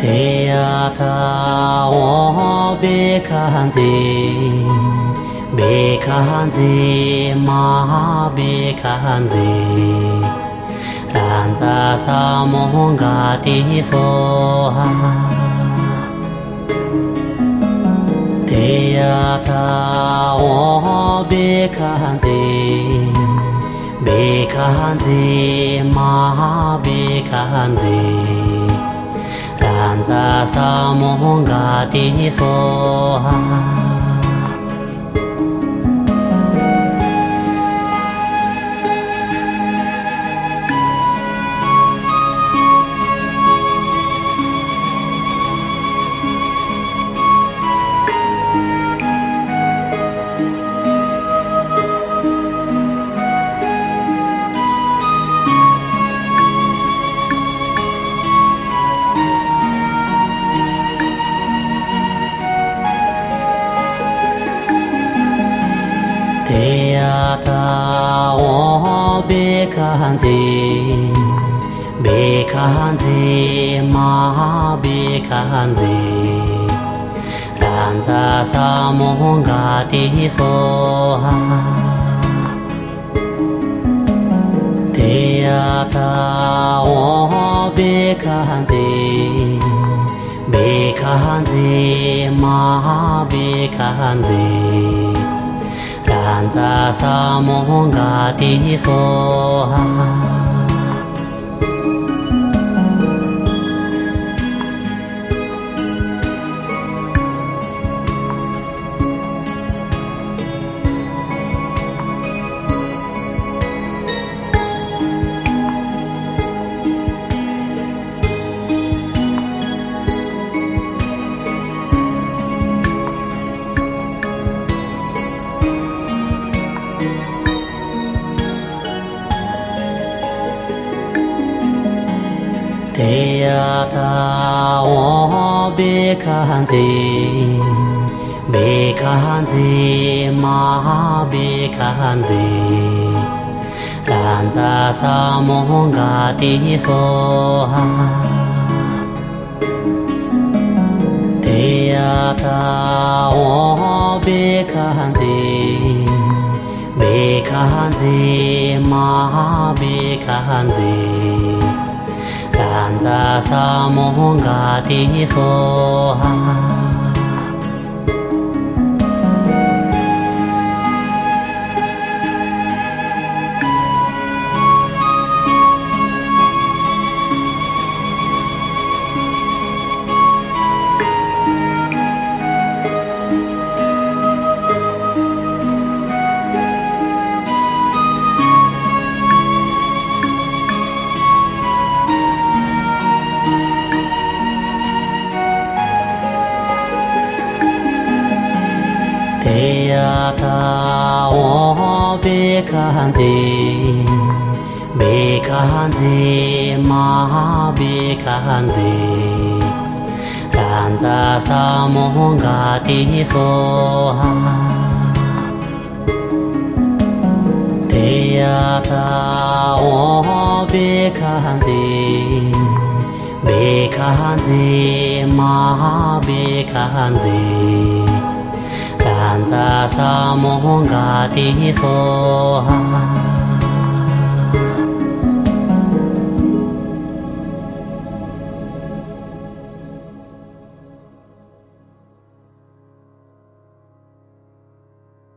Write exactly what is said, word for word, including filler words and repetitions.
thế ta o bê khan gì bê khan gì ma bê khan gì đàn ra sa mong ga ti so ha thế ta o bê khan gì bê khan gì ma bê khan gì đàn ra sa mong ga ti so ha thế ta o bê khan gì bê khan gì ma bê khan gì đàn ra sa mong ga ti so ha thế ta o bê khan gì bê khan gì ma bê khan gì đàn ra sa mong ga ti so ha thế ta o bê khan gì bê khan gì ma bê khan gì đàn ra sa mong ga ti so ha thế ta o bê khan gì bê khan gì ma bê khan gì đàn ra sa mong ga ti so ha thế ta o bê khan gì bê khan gì ma bê khan gì đàn ra sa mong ga ti so ha thế ta o bê khan gì bê khan gì ma bê khan gì đàn ra sa mong ga ti so ha